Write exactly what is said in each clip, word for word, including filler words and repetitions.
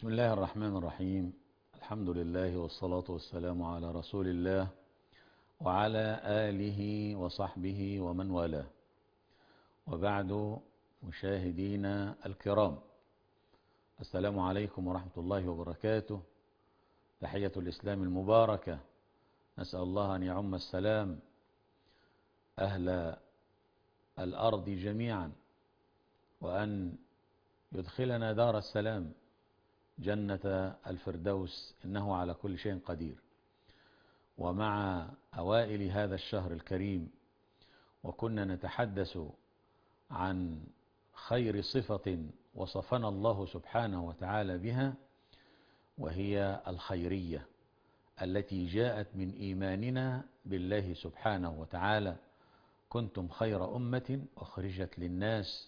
بسم الله الرحمن الرحيم. الحمد لله والصلاة والسلام على رسول الله وعلى آله وصحبه ومن والاه، وبعد. مشاهدينا الكرام، السلام عليكم ورحمة الله وبركاته. تحية الإسلام المباركة، نسأل الله أن يعم السلام أهل الأرض جميعا، وأن يدخلنا دار السلام جنة الفردوس، إنه على كل شيء قدير. ومع أوائل هذا الشهر الكريم، وكنا نتحدث عن خير صفة وصفنا الله سبحانه وتعالى بها، وهي الخيرية التي جاءت من إيماننا بالله سبحانه وتعالى: كنتم خير أمة أخرجت للناس.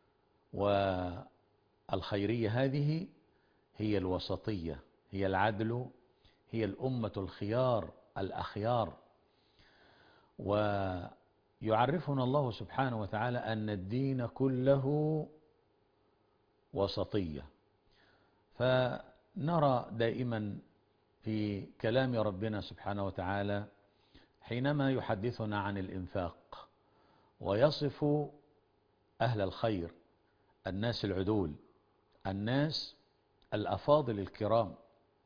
والخيرية هذه هي الوسطية، هي العدل، هي الأمة الخيار الأخيار. ويعرفنا الله سبحانه وتعالى أن الدين كله وسطية. فنرى دائما في كلام ربنا سبحانه وتعالى حينما يحدثنا عن الإنفاق ويصف أهل الخير، الناس العدول، الناس الأفاضل الكرام،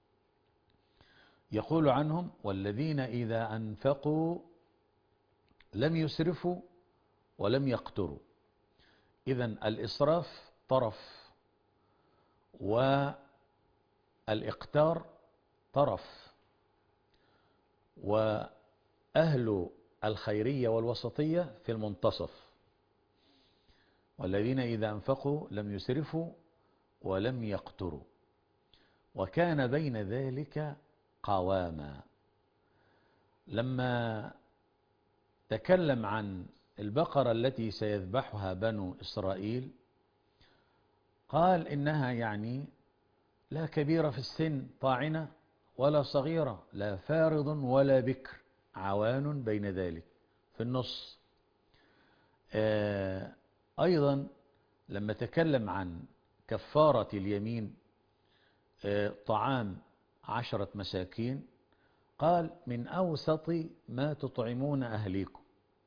يقول عنهم: والذين إذا أنفقوا لم يسرفوا ولم يقتروا. إذن الإسراف طرف، والإقتار طرف. وأهل الخيرية والوسطية في المنتصف: والذين إذا أنفقوا لم يسرفوا ولم يقتروا، وكان بين ذلك قواما. لما تكلم عن البقرة التي سيذبحها بنو إسرائيل، قال إنها يعني لا كبيرة في السن طاعنة، ولا صغيرة، لا فارض ولا بكر، عوان بين ذلك، في النص. آه أيضا لما تكلم عن كفارة اليمين، آه طعام عشرة مساكين، قال: من أوسط ما تطعمون أهليكم.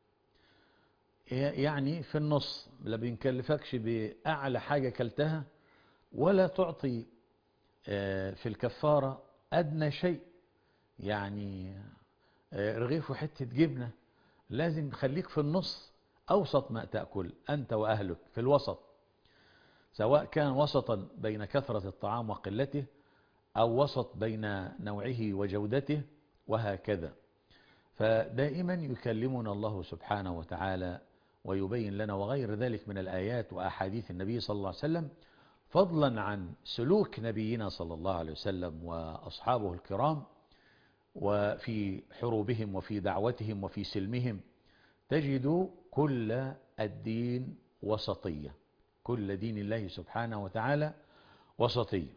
يعني في النص، لا بنكلفكش بأعلى حاجة كلتها، ولا تعطي في الكفارة أدنى شيء، يعني رغيف وحتة جبنة. لازم خليك في النص، أوسط ما تأكل أنت وأهلك، في الوسط، سواء كان وسطا بين كثرة الطعام وقلته، أو وسط بين نوعه وجودته، وهكذا. فدائما يكلمنا الله سبحانه وتعالى ويبين لنا، وغير ذلك من الآيات وأحاديث النبي صلى الله عليه وسلم، فضلا عن سلوك نبينا صلى الله عليه وسلم وأصحابه الكرام، وفي حروبهم وفي دعوتهم وفي سلمهم، تجد كل الدين وسطية، كل دين الله سبحانه وتعالى وسطية.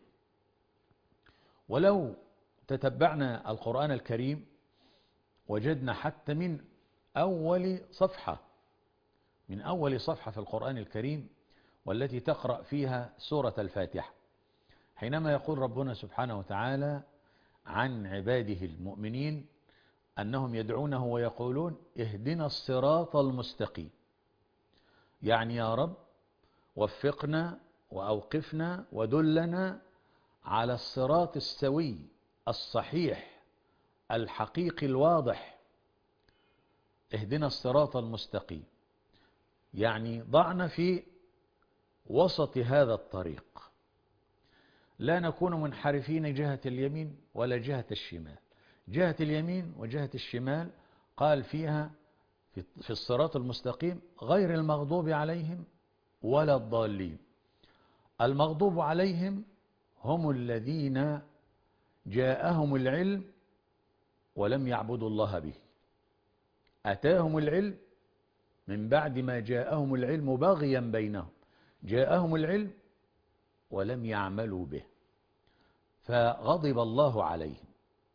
ولو تتبعنا القرآن الكريم وجدنا حتى من أول صفحة من أول صفحة في القرآن الكريم، والتي تقرأ فيها سورة الفاتحة، حينما يقول ربنا سبحانه وتعالى عن عباده المؤمنين أنهم يدعونه ويقولون: اهدنا الصراط المستقيم. يعني يا رب وفقنا وأوقفنا ودلنا على الصراط السوي الصحيح الحقيقي الواضح. اهدنا الصراط المستقيم، يعني ضعنا في وسط هذا الطريق، لا نكون منحرفين جهة اليمين ولا جهة الشمال. جهة اليمين وجهة الشمال قال فيها في الصراط المستقيم: غير المغضوب عليهم ولا الضالين. المغضوب عليهم هم الذين جاءهم العلم ولم يعبدوا الله به، أتاهم العلم من بعد ما جاءهم العلم بغيا بينهم، جاءهم العلم ولم يعملوا به، فغضب الله عليهم.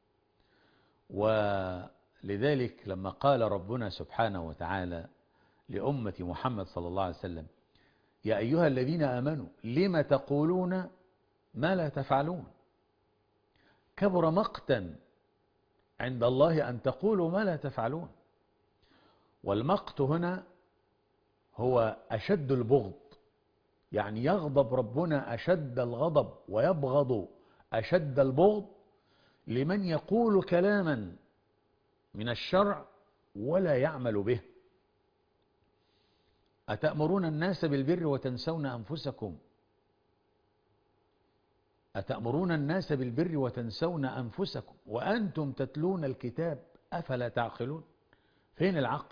ولذلك لما قال ربنا سبحانه وتعالى لأمة محمد صلى الله عليه وسلم: يا أيها الذين آمنوا لم تقولون ما لا تفعلون. كبر مقتا عند الله أن تقولوا ما لا تفعلون. والمقت هنا هو أشد البغض، يعني يغضب ربنا أشد الغضب ويبغض أشد البغض لمن يقول كلاما من الشرع ولا يعمل به. أتأمرون الناس بالبر وتنسون أنفسكم أتأمرون الناس بالبر وتنسون أنفسكم وأنتم تتلون الكتاب أفلا تعقلون. فين العقل؟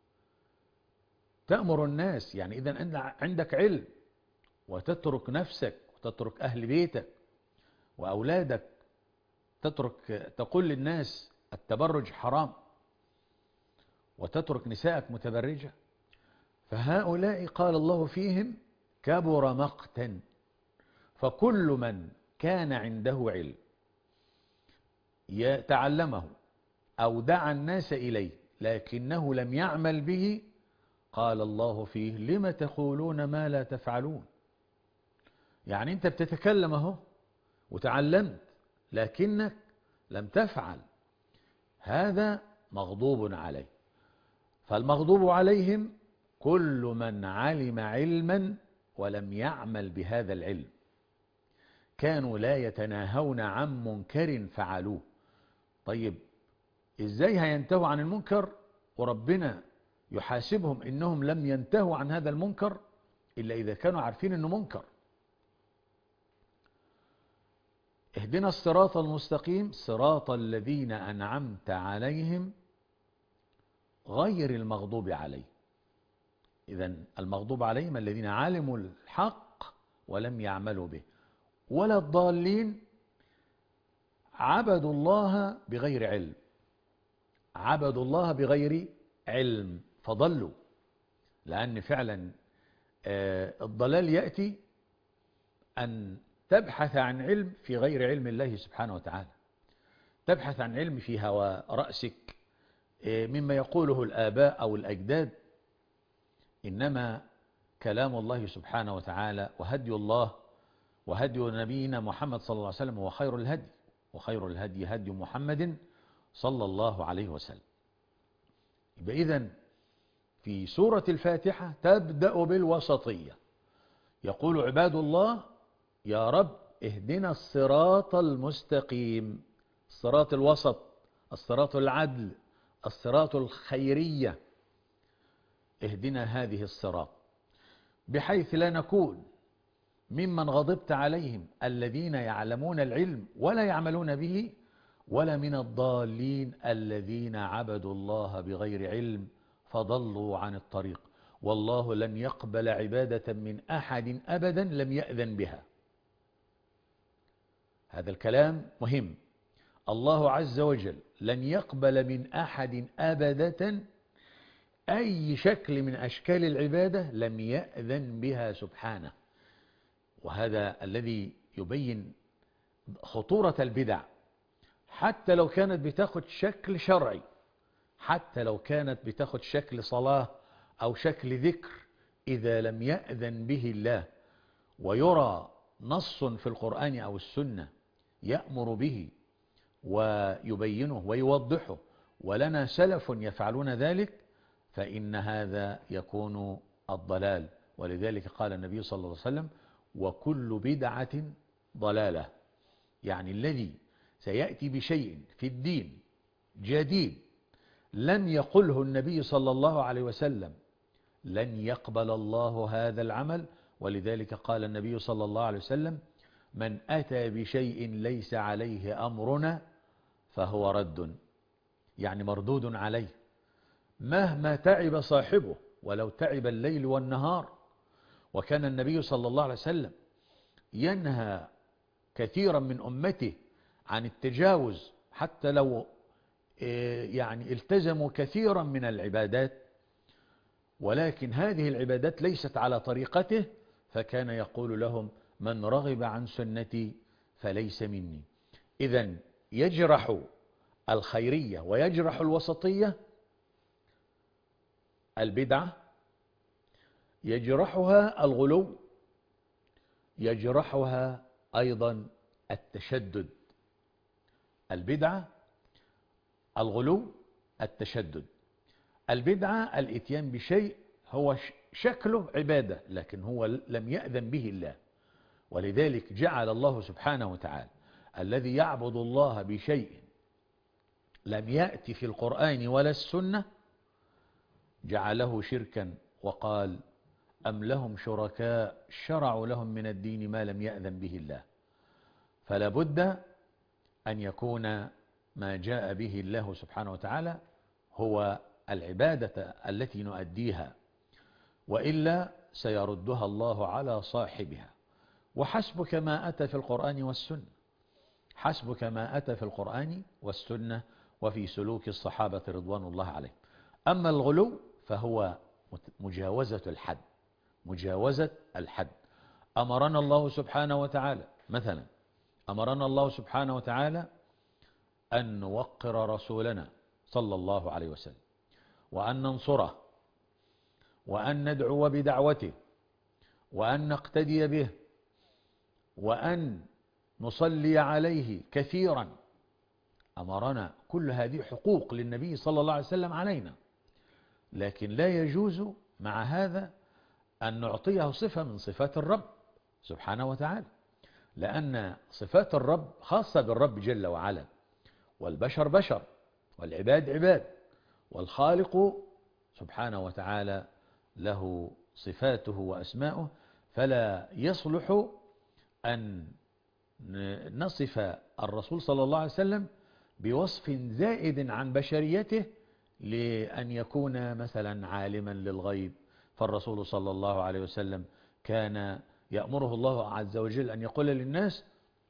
تأمر الناس يعني إذن عندك علم وتترك نفسك وتترك أهل بيتك وأولادك، تترك تقول للناس التبرج حرام وتترك نسائك متبرجة. فهؤلاء قال الله فيهم كبر مقتا. فكل من كان عنده علم يتعلمه أو دعا الناس إليه لكنه لم يعمل به، قال الله فيه لم تقولون ما لا تفعلون. يعني أنت بتتكلم اهو وتعلمت لكنك لم تفعل، هذا مغضوب عليه. فالمغضوب عليهم كل من علم علما ولم يعمل بهذا العلم. كانوا لا يتناهون عن منكر فعلوه. طيب ازاي هينتهوا عن المنكر وربنا يحاسبهم انهم لم ينتهوا عن هذا المنكر الا اذا كانوا عارفين انه منكر؟ اهدنا الصراط المستقيم صراط الذين أنعمت عليهم غير المغضوب عليهم. إذن المغضوب عليهم الذين علموا الحق ولم يعملوا به، ولا الضالين عبدوا الله بغير علم عبدوا الله بغير علم فضلوا. لأن فعلا الضلال يأتي أن تبحث عن علم في غير علم الله سبحانه وتعالى، تبحث عن علم في هوى رأسك مما يقوله الآباء أو الأجداد، إنما كلام الله سبحانه وتعالى وهدي الله وهدي نبينا محمد صلى الله عليه وسلم هو خير الهدي، وخير الهدي هدي محمد صلى الله عليه وسلم. يبقى إذن في سورة الفاتحة تبدأ بالوسطية، يقول عباد الله يا رب اهدنا الصراط المستقيم، الصراط الوسط، الصراط العدل، الصراط الخيرية، اهدنا هذه الصراط بحيث لا نكون ممن غضبت عليهم الذين يعلمون العلم ولا يعملون به، ولا من الضالين الذين عبدوا الله بغير علم فضلوا عن الطريق. والله لن يقبل عبادة من أحد أبدا لم يأذن بها. هذا الكلام مهم. الله عز وجل لن يقبل من أحد أبدا أي شكل من أشكال العبادة لم يأذن بها سبحانه. وهذا الذي يبين خطورة البدع، حتى لو كانت بتاخد شكل شرعي، حتى لو كانت بتاخد شكل صلاة أو شكل ذكر، إذا لم يأذن به الله ويرى نص في القرآن أو السنة يأمر به ويبينه ويوضحه ولنا سلف يفعلون ذلك، فإن هذا يكون الضلال. ولذلك قال النبي صلى الله عليه وسلم وكل بدعة ضلالة. يعني الذي سيأتي بشيء في الدين جديد لم يقله النبي صلى الله عليه وسلم لن يقبل الله هذا العمل. ولذلك قال النبي صلى الله عليه وسلم من أتى بشيء ليس عليه أمرنا فهو رد، يعني مردود عليه مهما تعب صاحبه ولو تعب الليل والنهار. وكان النبي صلى الله عليه وسلم ينهى كثيرا من أمته عن التجاوز حتى لو يعني التزموا كثيرا من العبادات، ولكن هذه العبادات ليست على طريقته، فكان يقول لهم من رغب عن سنتي فليس مني. إذن يجرح الخيرية ويجرح الوسطية البدعة، يجرحها الغلو، يجرحها أيضا التشدد. البدعة الغلو، التشدد. البدعة الاتيان بشيء هو شكله عبادة لكن هو لم يأذن به الله، ولذلك جعل الله سبحانه وتعالى الذي يعبد الله بشيء لم يأتي في القرآن ولا السنة جعله شركا، وقال أم لهم شركاء شرعوا لهم من الدين ما لم يأذن به الله. فلا بد أن يكون ما جاء به الله سبحانه وتعالى هو العبادة التي نؤديها، وإلا سيردها الله على صاحبها. وحسبك ما أتى في القرآن والسنة، حسبك ما أتى في القرآن والسنة وفي سلوك الصحابة رضوان الله عليهم. أما الغلو فهو مجاوزة الحد، مجاوزة الحد. أمرنا الله سبحانه وتعالى مثلا، أمرنا الله سبحانه وتعالى أن نوقر رسولنا صلى الله عليه وسلم، وأن ننصره، وأن ندعو بدعوته، وأن نقتدي به، وأن نصلي عليه كثيرا. أمرنا، كل هذه حقوق للنبي صلى الله عليه وسلم علينا، لكن لا يجوز مع هذا أن نعطيه صفة من صفات الرب سبحانه وتعالى، لأن صفات الرب خاصة بالرب جل وعلا، والبشر بشر، والعباد عباد، والخالق سبحانه وتعالى له صفاته وأسماؤه. فلا يصلح أن نصف الرسول صلى الله عليه وسلم بوصف زائد عن بشريته لأن يكون مثلا عالما للغيب. فالرسول صلى الله عليه وسلم كان يأمره الله عز وجل أن يقول للناس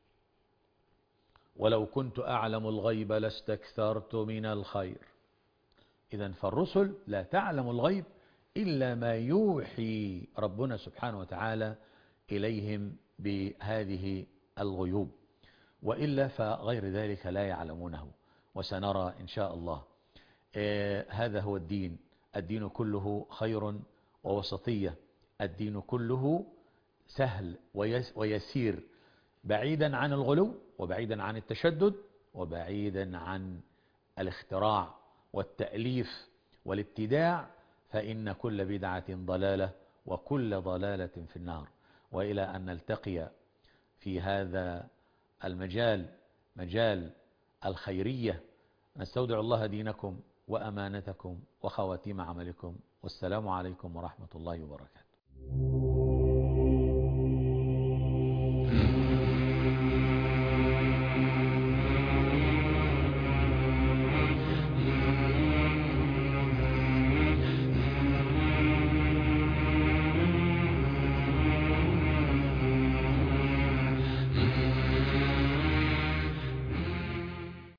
ولو كنت أعلم الغيب لاستكثرت من الخير. إذن فالرسل لا تعلم الغيب إلا ما يوحي ربنا سبحانه وتعالى إليهم بهذه الغيوب، وإلا فغير ذلك لا يعلمونه. وسنرى إن شاء الله. آه هذا هو الدين، الدين كله خير ووسطية، الدين كله سهل ويسير، بعيدا عن الغلو، وبعيدا عن التشدد، وبعيدا عن الاختراع والتأليف والابتداع، فإن كل بدعة ضلالة وكل ضلالة في النار. وإلى أن نلتقي في هذا المجال، مجال الخيرية، نستودع الله دينكم وأمانتكم وخواتيم عملكم، والسلام عليكم ورحمة الله وبركاته.